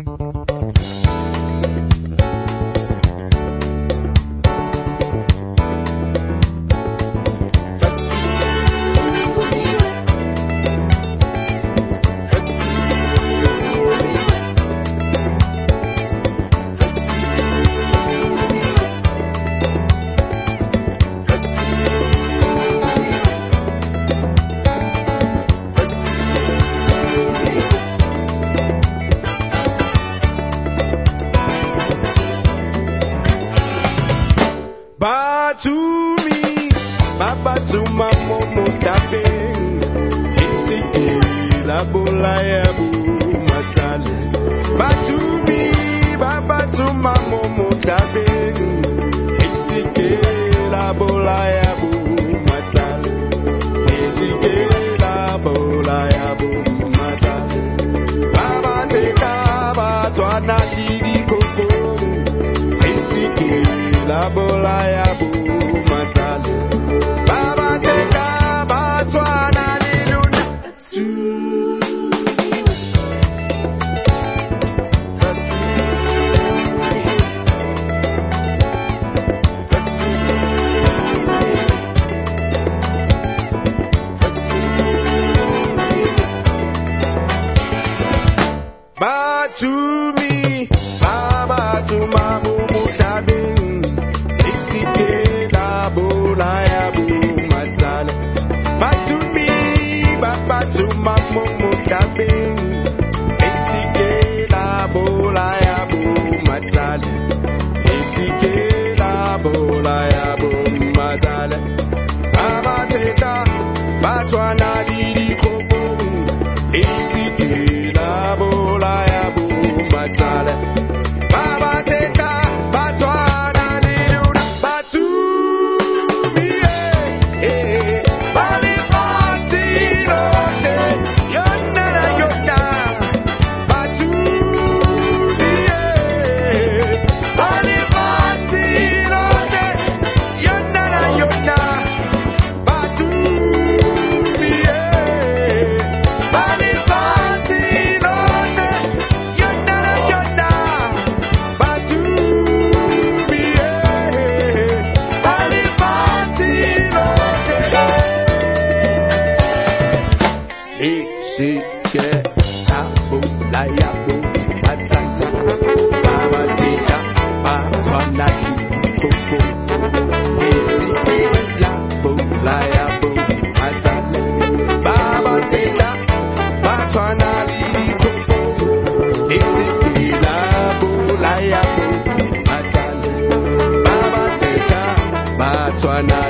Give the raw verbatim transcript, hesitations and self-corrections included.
Batumi, Babatuma Momo Tabe, Isiki, Labolaya Matale. Batumi, Babatuma Momo Tabe, Isiki, Labolaya Matale. Isiki, Labolaya Matale. Baba Teka, Batwana Didi Koko, Isiki, Labolaya Matale. Baba Teka, Batwana Liluna. Batumi, Baba Tuma Mumutabe, Isike Labolaya Matale. Batumi, Baba Tuma Mumutabe, Isike Labolaya Matale. Isike Labolaya Matale. Baba Teka, Batwana Didi Koko, Isike Labolaya Matale. Baba Teka, Batwana Liluna. Batumi, eh, eh, Balibati Lote, Yonna na Yonna. Batumi, eh, Balibati Lote, Yonna na Yonna. Batumi, eh, Balibati Lote, Yonna na Yonna. Batumi, eh, Balibati Lote. Isike Labolaya Matale. Baba Teka, Batwana Didi Koko. Isike Labolaya Matale. Baba Teka, Batwana Didi Koko. Isike Labolaya Matale. Baba Teka, Batwana